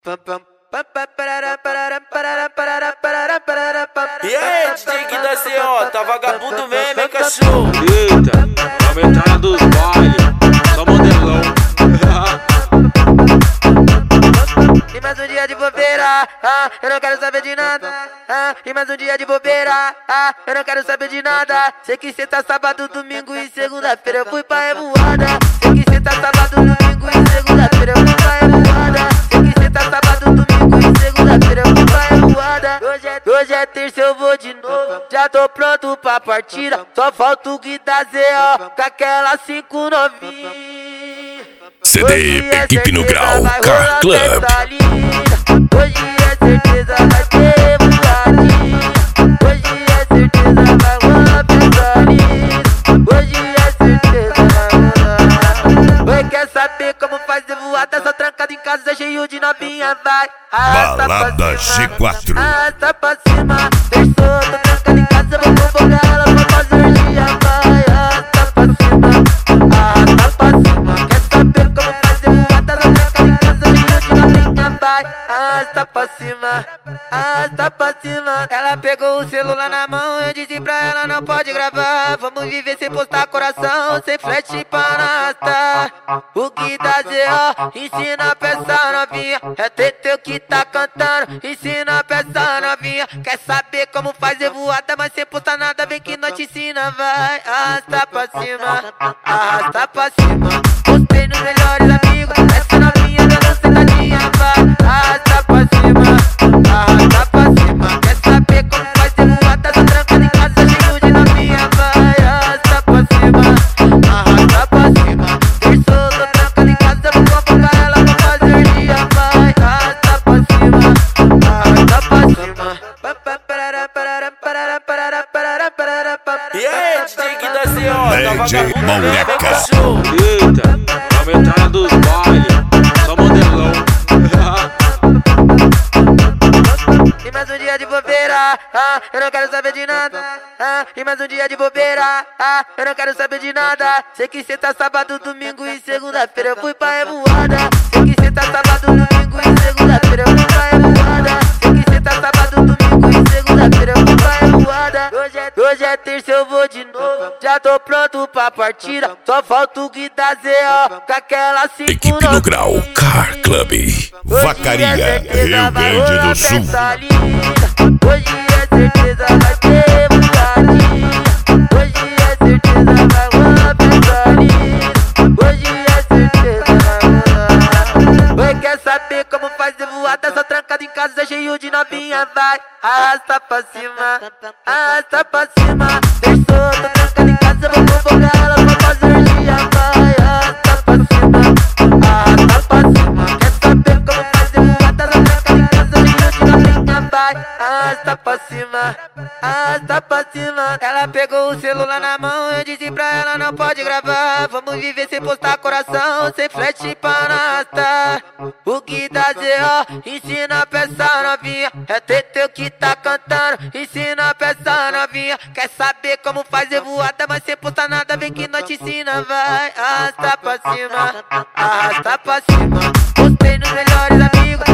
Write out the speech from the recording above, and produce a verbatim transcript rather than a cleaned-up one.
E aí, D J que da C O, tá vagabundo mesmo, hein, cachorro? Eita, vamos entrar dos bailes, só modelão. E mais um dia de bobeira, ah, eu não quero saber de nada. Ah, e mais um dia de bobeira, ah, eu não quero saber de nada. Sei que cê tá sábado, domingo e segunda-feira eu fui pra revoada. Sei que cê tá sábado, domingo e segunda-feira eu fui pra revoada. Sei que cê tá sábado, domingo e segunda-feira eu fui pra revoada. Hoje é, hoje é terça, eu vou de novo. Já tô pronto pra partida. Só falta o Gui da Z O com aquela cinco novinha. C D Equipe no Grau Car Club. Hoje é certeza vai ter voadinha. Hoje é certeza vai rolar pesadinha. Hoje é certeza vai rolar. Oi, quer saber como fazer voada? Só trancado em casa, cheio de novinha, vai. Balada G quatro. Arrasta pra cima, terçou, tô trancado em casa, vou convocar ela pra fazer dia, vai. Arrasta pra cima, arrasta pra cima. Quer saber como fazer voada? Só trancado em casa, cheio de novinha, vai. Arrasta pra cima, arrasta pra cima. Ela pegou o celular na mão, eu disse pra ela não pode gravar. Vamos viver sem postar coração, sem flash pra arrastar. O Gui da Z O ensina pra essa novinha, é Teteu que tá cantando, ensina pra essa novinha. Quer saber como fazer voada, mas sem postar nada, vem que nós te ensina, vai. Arrasta pra cima, arrasta pra cima. Postei nos melhores amigos, essa novinha dando sentadinha, vai. Arrasta pra cima, arrasta pra cima. Quer saber como fazer voada, só trancado em casa, cheio de novinha, vai. Arrasta pra cima, arrasta pra cima. Terçou, tô trancado em casa, vou convocar ela pra fazer dia, vai. Arrasta pra cima, arrasta pra cima. E aí, D J que da C O, tá D J vagabundo mesmo, hein, Moleca. cachorro? Eita, vamos entrar dos bailes, só modelão. E mais um dia de bobeira, ah, eu não quero saber de nada. Ah, e mais um dia de bobeira, ah, eu não quero saber de nada. Sei que cê tá sábado, domingo e segunda-feira eu fui pra revoada. Sei que cê tá sábado, domingo e segunda-feira eu fui pra revoada. Sei que cê tá sábado, domingo e segunda-feira eu fui pra revoada. Hoje é, hoje é terça, eu vou de novo. Já tô pronto pra partida. Só falta o Gui da Z O com aquela cinco Equipe no Grau Car Club. Vacaria, Rio Grande do Sul. Hoje é certeza vai ter voadinha. Hoje é certeza vai rolar pesadinha. Hoje é certeza vai rolar. Oi, quer saber como fazer voada? Só trancado em casa, cheio de novinha, vai. Arrasta pra cima, arrasta pra cima. Terçou, tô trancado em casa, vou convocar ela pra fazer dia, vai. Arrasta pra cima, arrasta pra cima. Quer saber como fazer voada? Só trancado em casa, cheio de novinha, vai. Arrasta pra cima, arrasta pra cima. Ela pegou o celular na mão, eu disse pra ela não pode gravar. Vamos viver sem postar coração, sem flash pra arrastar. O Gui da Z O ensina pra essa novinha, é Teteu que tá cantando, ensina pra essa novinha. Quer saber como fazer voada, mas sem postar nada, vem que nós te ensina, vai. Arrasta pra cima, arrasta pra cima. Postei nos melhores amigos,